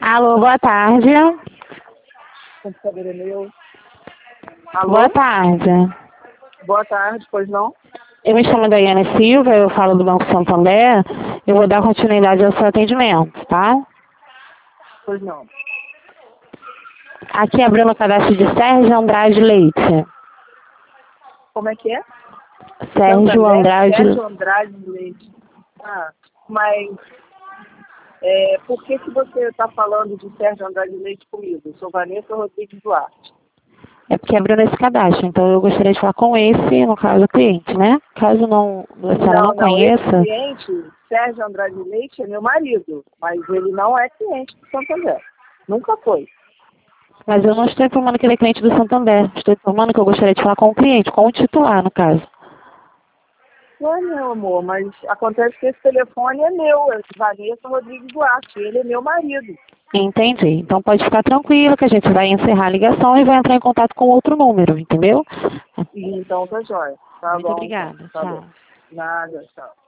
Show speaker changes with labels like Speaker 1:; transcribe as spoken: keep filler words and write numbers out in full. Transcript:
Speaker 1: Alô, boa tarde.
Speaker 2: O computador é meu. Alô?
Speaker 1: Boa tarde.
Speaker 2: Boa tarde, pois não?
Speaker 1: Eu me chamo Daiane Silva, eu falo do Banco Santander. Eu vou dar continuidade ao seu atendimento, tá?
Speaker 2: Pois não.
Speaker 1: Aqui abriu no cadastro de Sérgio Andrade Leite.
Speaker 2: Como é que é?
Speaker 1: Sérgio
Speaker 2: Santander,
Speaker 1: Andrade
Speaker 2: Sérgio Andrade Leite. Ah, mas é, por que, que você está falando de Sérgio Andrade Leite comigo? Eu sou Vanessa Rodrigues Duarte.
Speaker 1: É porque abriu nesse cadastro, então eu gostaria de falar com esse, no caso, cliente, né? Caso não, a senhora
Speaker 2: Não,
Speaker 1: não
Speaker 2: não, esse
Speaker 1: conheça,
Speaker 2: cliente, Sérgio Andrade Leite, é meu marido, mas ele não é cliente do Santander. Nunca foi.
Speaker 1: mas eu não estou informando que ele é cliente do Santander. Estou informando que eu gostaria de falar com o cliente, com o titular, no caso.
Speaker 2: Não é meu amor, mas acontece que esse telefone é meu, é Vanessa Rodrigues Duarte, ele é meu marido.
Speaker 1: Entendi. Então pode ficar tranquilo que a gente vai encerrar a ligação e vai entrar em contato com outro número, entendeu?
Speaker 2: Então tá jóia. Tá
Speaker 1: Muito
Speaker 2: bom, então.
Speaker 1: obrigada.
Speaker 2: Tá bom.
Speaker 1: Tchau.
Speaker 2: Nada, tchau.